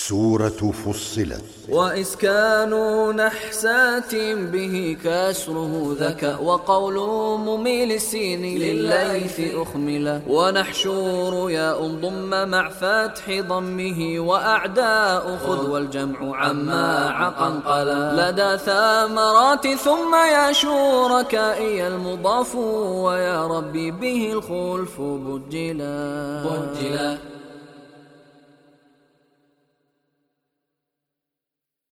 سورة فصلت. وإسكان نحسات به كسره ذكى، وقول مميل السين للليث أخملا، ونحشور ياء ضم مع فتح ضمه، وأعداء خذ والجمع عما عقنقلا، لدى ثمرات ثم يا شركائي المضاف، ويا ربي به الخلف بجلا.